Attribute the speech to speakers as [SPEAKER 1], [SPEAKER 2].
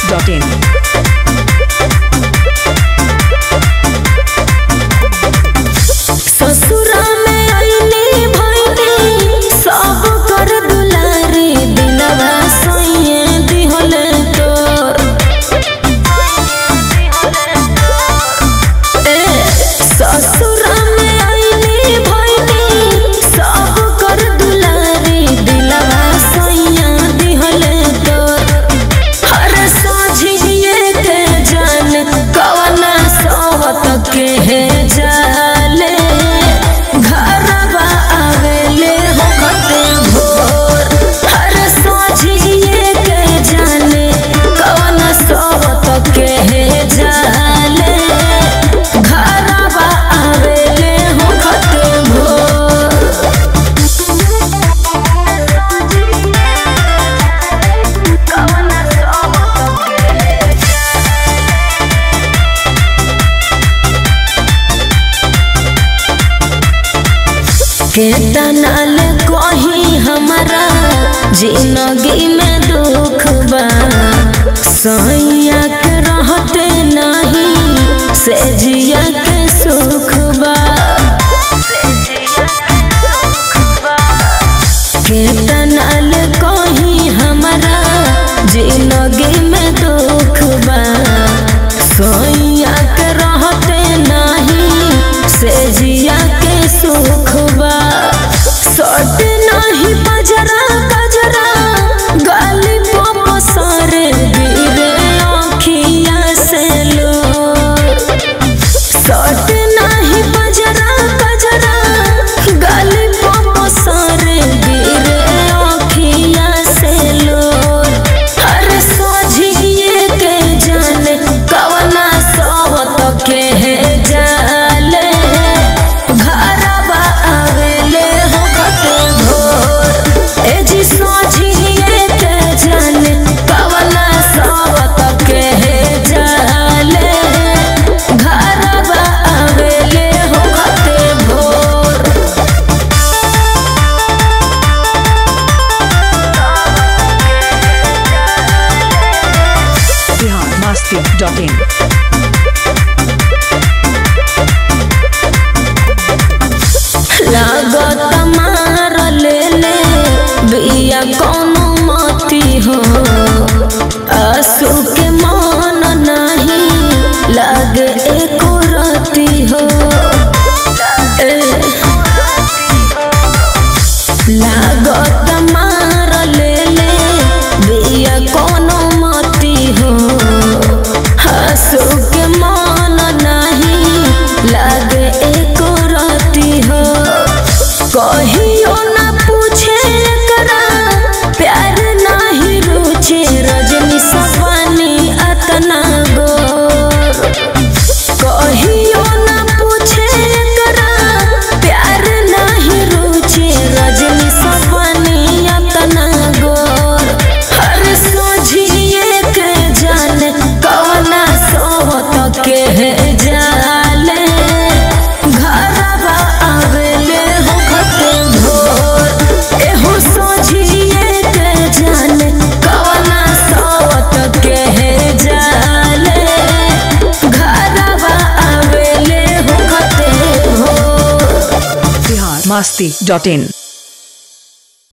[SPEAKER 1] biharmasti.in
[SPEAKER 2] ससुरा में आईनी भईनी सब कर दुलारी दिलवा सैये दिहले तोर ससुरा में आईनी भईनी सब कर दुलारी दिलवा सैया दिहले तोर हर सोझिए के जान कवना सोहत के है जाले घरवा आवेले होखते भोर हर सोझिए के जाने कवना सोहत के है जाले घरवा आवेले होखते भोर कवना सोहत के तनाल कहीं हमारा जिंदगी में दुख बा सैया के रहते नहीं से जिया के सुख बा के तनाल कहीं हमारा जिंदगी में दुख बा सैया के रहते नहीं से जिया के सुख बा सट नहीं बजरा बजरा गाली पप सारे गिरे आँखिया से लो सट नहीं बजरा बजरा गाली पप सारे गिरे आँखिया से लो हर सोझिए के जाने कवना सोहत के है जाले घरवा आवेले होखते भोर ए जी सोझिए के जाने कवना सोहत के है जाले घरवा आवेले होखते भोर
[SPEAKER 1] biharmasti.in
[SPEAKER 2] लागत मार ले बिया कौनो मती हो आंसू के मन नहीं लागे एको रती हो लागत मार ले बिया कौनो मती हो आंसू के मन नहीं लागे एको रती हो कहियो ना पूछे करा प्यार नहीं रुचे रजनी सवानी अतना गोर कहियो ना पूछे करा प्यार नहीं रुचे रजनी सवानी अतना गोर हर सोझिए के जाने कवना सोहत के है जाले घरवा आवेले होखते भोर एहो सोझिए के जाने कवना सोहत के है जाले घरवा आवेले होखते भोर
[SPEAKER 1] biharmasti.in